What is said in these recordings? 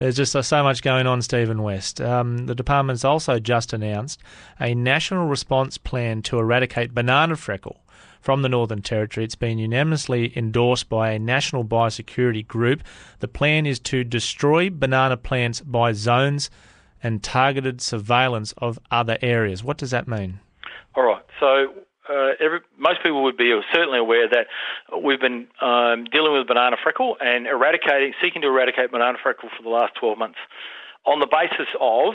There's just so much going on, Stephen West. The department's also just announced a national response plan to eradicate banana freckle from the Northern Territory. It's been unanimously endorsed by a national biosecurity group. The plan is to destroy banana plants by zones and targeted surveillance of other areas. What does that mean? All right. So most people would be certainly aware that we've been dealing with banana freckle and seeking to eradicate banana freckle for the last 12 months. On the basis of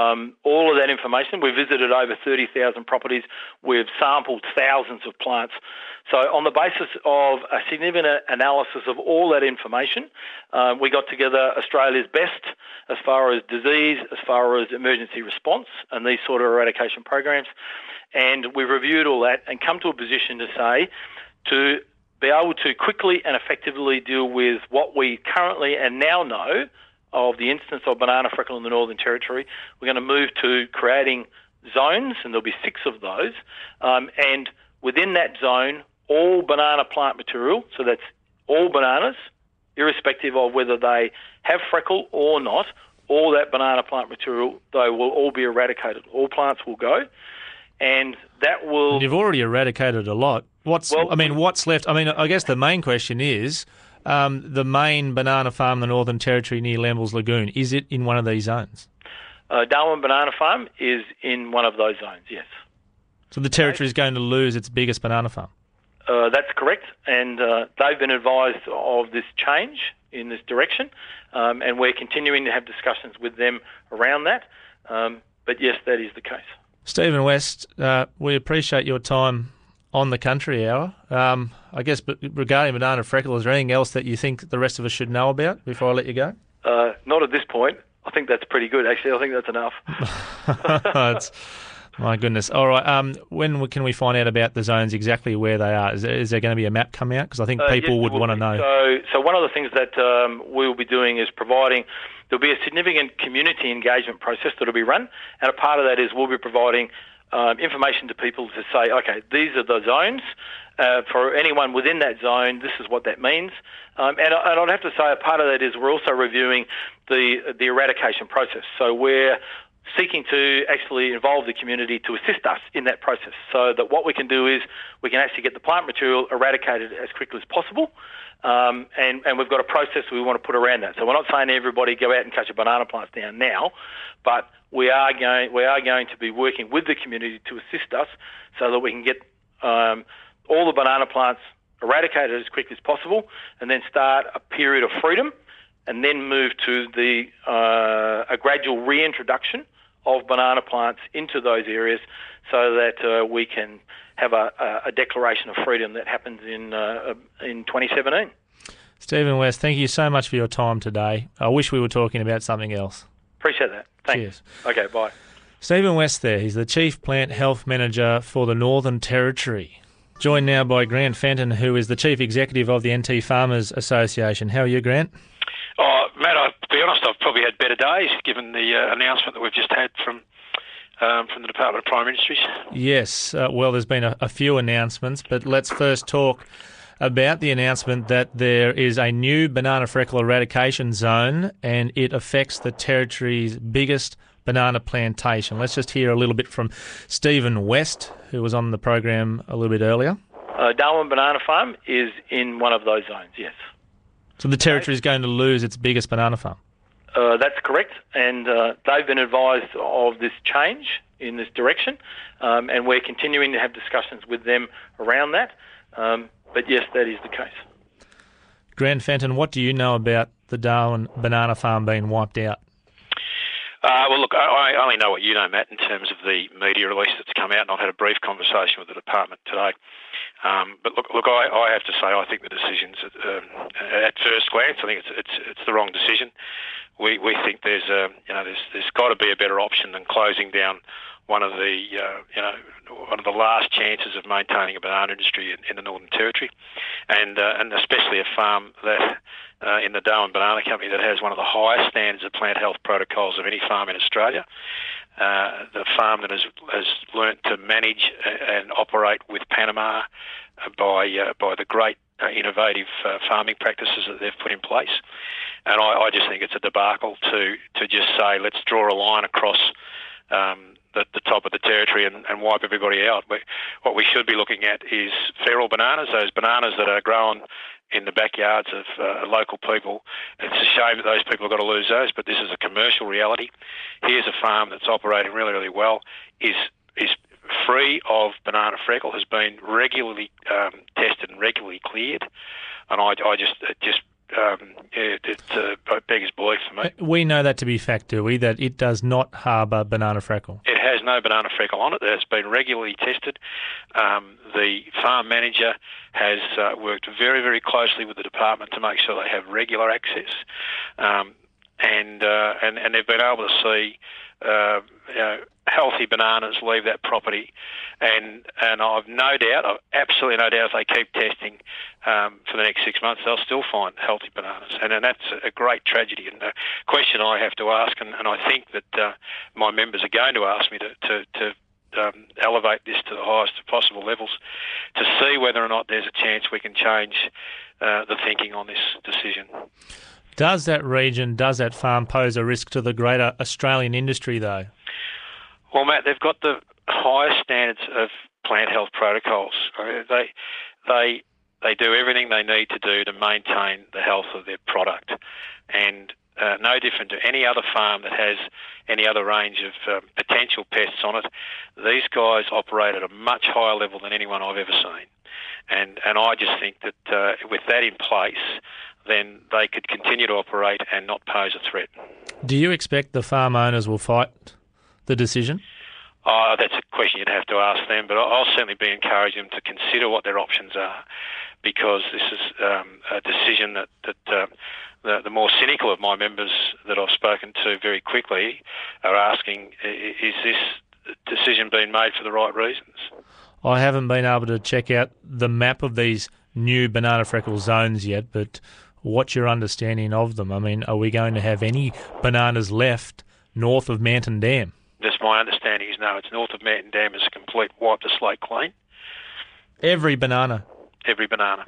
all of that information, we visited over 30,000 properties. We've sampled thousands of plants. So on the basis of a significant analysis of all that information, we got together Australia's best as far as disease, as far as emergency response and these sort of eradication programs. And we reviewed all that and come to a position to say to be able to quickly and effectively deal with what we currently and now know of the instance of banana freckle in the Northern Territory, we're going to move to creating zones, and there'll be 6 of those, and within that zone, all banana plant material, so that's all bananas, irrespective of whether they have freckle or not, all that banana plant material, they will all be eradicated. All plants will go, and that will... And you've already eradicated a lot. What's left? I mean, I guess the main question is, the main banana farm in the Northern Territory near Lambles Lagoon, is it in one of these zones? Darwin Banana Farm is in one of those zones, yes. So the Territory is going to lose its biggest banana farm? That's correct, and they've been advised of this change in this direction, and we're continuing to have discussions with them around that. But yes, that is the case. Stephen West, we appreciate your time on the Country Hour. I guess regarding banana freckle, is there anything else that you think the rest of us should know about before I let you go? Not at this point. I think that's pretty good, actually. I think that's enough. My goodness. All right. When can we find out about the zones, exactly where they are? Is there going to be a map come out? Because I think people would want to know. So one of the things that we will be doing is there'll be a significant community engagement process that will be run, and a part of that is we'll be providing information to people to say, okay, these are the zones. For anyone within that zone, this is what that means. And I'd have to say a part of that is we're also reviewing the eradication process. So we're seeking to actually involve the community to assist us in that process, so that what we can do is we can actually get the plant material eradicated as quickly as possible. And we've got a process we want to put around that. So we're not saying to everybody go out and cut your banana plants down now, but we are going to be working with the community to assist us so that we can get all the banana plants eradicated as quickly as possible, and then start a period of freedom, and then move to a gradual reintroduction of banana plants into those areas, so that we can have a declaration of freedom that happens in 2017. Stephen West, thank you so much for your time today. I wish we were talking about something else. Appreciate that. Thanks. Cheers. Okay, bye. Stephen West there. He's the Chief Plant Health Manager for the Northern Territory. Joined now by Grant Fenton, who is the Chief Executive of the NT Farmers Association. How are you, Grant? Oh, Matt, to be honest, I've probably had better days given the announcement that we've just had from the Department of Primary Industries. Yes, well, there's been a few announcements, but let's first talk about the announcement that there is a new banana freckle eradication zone, and it affects the Territory's biggest banana plantation. Let's just hear a little bit from Stephen West, who was on the program a little bit earlier. Darwin Banana Farm is in one of those zones, yes. So the Territory is going to lose its biggest banana farm? That's correct, and they've been advised of this change in this direction, and we're continuing to have discussions with them around that. But yes, that is the case. Grant Fenton, what do you know about the Darwin Banana Farm being wiped out? Well, look, I only know what you know, Matt, in terms of the media release that's come out, and I've had a brief conversation with the department today. But look, I have to say, I think the decision's at first glance, I think it's the wrong decision. We think there's got to be a better option than closing down one of the last chances of maintaining a banana industry in the Northern Territory, and especially a farm that in the Darwin Banana Company that has one of the highest standards of plant health protocols of any farm in Australia. The farm that has learnt to manage and operate with Panama by the great innovative farming practices that they've put in place. And I just think it's a debacle to just say, let's draw a line across the top of the territory and wipe everybody out. What we should be looking at is feral bananas, those bananas that are grown in the backyards of local people. It's a shame that those people have got to lose those, but this is a commercial reality. Here's a farm that's operating really, really well, is free of banana freckle, has been regularly tested and regularly cleared, and it beggars belief for me. We know that to be fact, do we, that it does not harbour banana freckle? It has no banana freckle on it. It's been regularly tested. The farm manager has worked very, very closely with the department to make sure they have regular access, and they've been able to see healthy bananas leave that property, and I've absolutely no doubt, if they keep testing for the next 6 months, they'll still find healthy bananas, and that's a great tragedy. And the question I have to ask, and I think that my members are going to ask me to elevate this to the highest possible levels, to see whether or not there's a chance we can change the thinking on this decision. Does that region, does that farm pose a risk to the greater Australian industry, though? Well, Matt, they've got the highest standards of plant health protocols. They do everything they need to do to maintain the health of their product, and no different to any other farm that has any other range of potential pests on it. These guys operate at a much higher level than anyone I've ever seen, and I just think that with that in place, then they could continue to operate and not pose a threat. Do you expect the farm owners will fight the decision? That's a question you'd have to ask them, but I'll certainly be encouraging them to consider what their options are, because this is a decision that the more cynical of my members that I've spoken to very quickly are asking, is this decision being made for the right reasons? I haven't been able to check out the map of these new banana freckle zones yet, but what's your understanding of them? I mean, are we going to have any bananas left north of Mountain Dam? That's my understanding is no. It's north of Mountain Dam is a complete wipe the slate clean. Every banana? Every banana.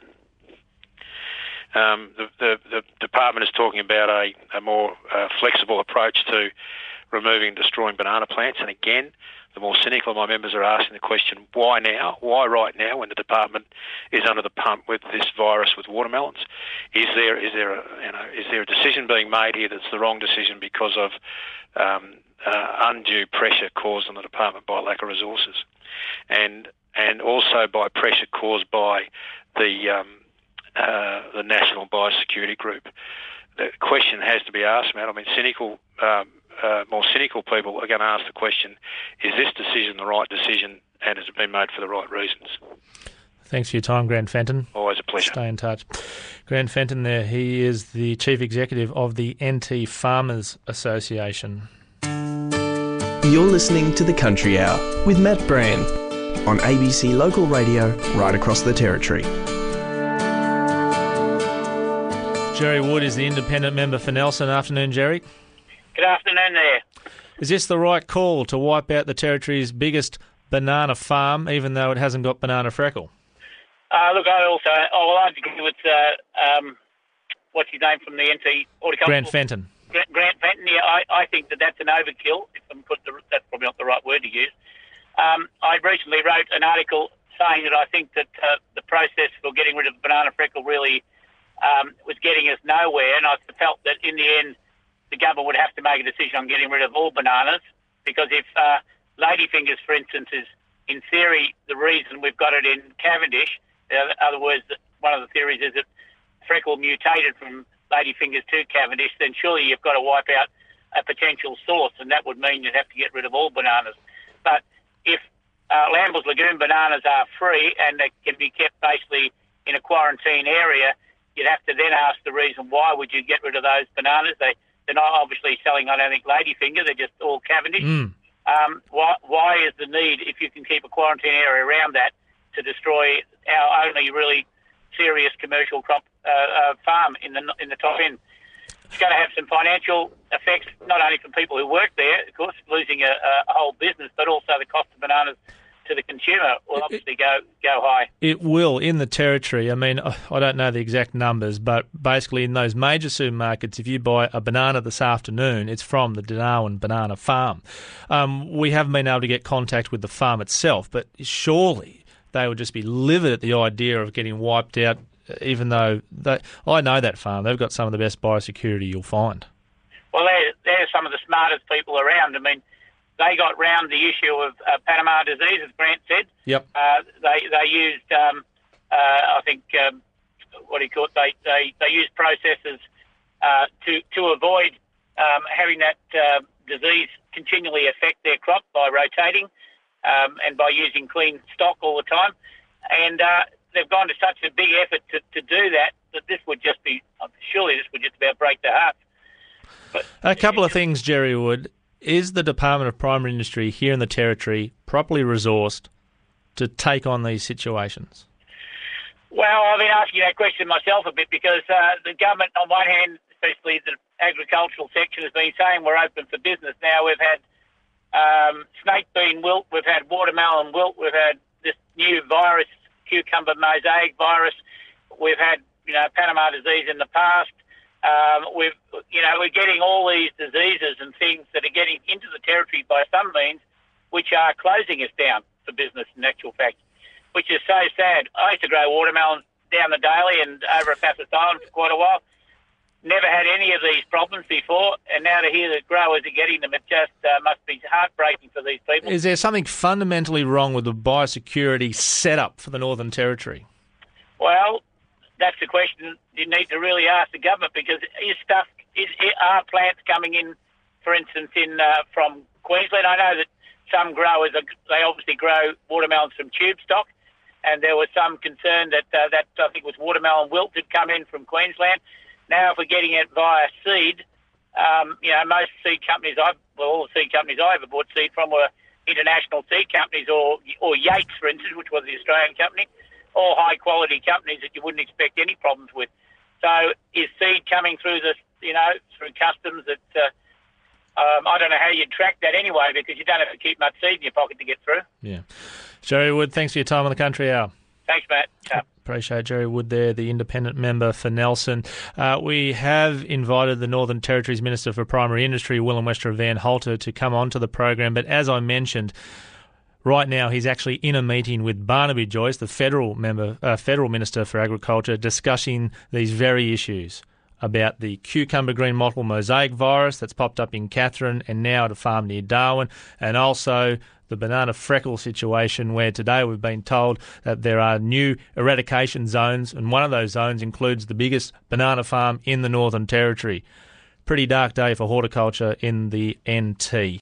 The department is talking about a more flexible approach to removing and destroying banana plants, and again, the more cynical of my members are asking the question, why now? Why right now when the department is under the pump with this virus with watermelons? Is there a decision being made here that's the wrong decision because of undue pressure caused on the department by lack of resources, and also by pressure caused by the National Biosecurity Group? The question has to be asked, Matt. I mean, more cynical people are going to ask the question, is this decision the right decision, and has it been made for the right reasons? Thanks for your time, Grant Fenton. Always a pleasure. Stay in touch. Grant Fenton there, he is the Chief Executive of the NT Farmers Association. You're listening to The Country Hour with Matt Brand on ABC Local Radio right across the Territory. Jerry Wood is the independent member for Nelson. Afternoon, Jerry. Good afternoon there. Is this the right call to wipe out the Territory's biggest banana farm, even though it hasn't got banana freckle? Look, I'll argue with what's his name from the NT Horticultural... Grant Fenton. Grant Fenton, yeah, I think that's an overkill. That's probably not the right word to use. I recently wrote an article saying that I think that the process for getting rid of banana freckle really was getting us nowhere, and I felt that in the end the government would have to make a decision on getting rid of all bananas, because if ladyfingers, for instance, is in theory the reason we've got it in Cavendish, in other words, one of the theories is that freckle mutated from ladyfingers to Cavendish, then surely you've got to wipe out a potential source, and that would mean you'd have to get rid of all bananas. But if Lambles Lagoon bananas are free and they can be kept basically in a quarantine area, you'd have to then ask the reason why would you get rid of those bananas. They're not obviously selling, I don't think, ladyfinger, they're just all Cavendish. Why is the need, if you can keep a quarantine area around that, to destroy our only really serious commercial crop farm in the top end? It's going to have some financial effects, not only for people who work there, of course, losing a whole business, but also the cost of bananas to the consumer will obviously go high. It will in the Territory. I mean, I don't know the exact numbers, but basically in those major supermarkets, if you buy a banana this afternoon, it's from the Darwin Banana Farm. We haven't been able to get contact with the farm itself, but surely they would just be livid at the idea of getting wiped out, even though I know that farm. They've got some of the best biosecurity you'll find. Well, they're some of the smartest people around. I mean, they got round the issue of Panama disease, as Grant said. Yep. They used, I think, what do you call it? They used processes to avoid having that disease continually affect their crop by rotating and by using clean stock all the time. And they've gone to such a big effort to do that this would just be, surely this would just about break their hearts. But a couple of things, Jerry Wood. Is the Department of Primary Industry here in the Territory properly resourced to take on these situations? Well, I've been asking that question myself a bit because the government, on one hand, especially the agricultural section, has been saying we're open for business. Now we've had snake bean wilt, we've had watermelon wilt, we've had this new virus, cucumber mosaic virus, we've had Panama disease in the past. We're getting all these diseases and things that are getting into the Territory by some means, which are closing us down for business in actual fact, which is so sad. I used to grow watermelons down the Daly and over at Bathurst Island for quite a while. Never had any of these problems before, and now to hear that growers are getting them, it just must be heartbreaking for these people. Is there something fundamentally wrong with the biosecurity setup for the Northern Territory? Well, that's the question you need to really ask the government, because are plants coming in, for instance, from Queensland? I know that some growers, they obviously grow watermelons from tube stock, and there was some concern that I think was watermelon wilt had come in from Queensland. Now, if we're getting it via seed, most seed companies, all the seed companies I ever bought seed from were international seed companies, or Yates, for instance, which was the Australian company, all high-quality companies that you wouldn't expect any problems with. So is seed coming through through customs that I don't know how you'd track that anyway, because you don't have to keep much seed in your pocket to get through. Yeah. Jerry Wood, thanks for your time on the Country Hour. Thanks, Matt. Appreciate Jerry Wood there, the independent member for Nelson. We have invited the Northern Territory's Minister for Primary Industry, Will and Westra Van Halter, to come onto the program, but as I mentioned, right now, he's actually in a meeting with Barnaby Joyce, the federal Minister for Agriculture, discussing these very issues about the cucumber green mottle mosaic virus that's popped up in Katherine and now at a farm near Darwin, and also the banana freckle situation, where today we've been told that there are new eradication zones, and one of those zones includes the biggest banana farm in the Northern Territory. Pretty dark day for horticulture in the NT.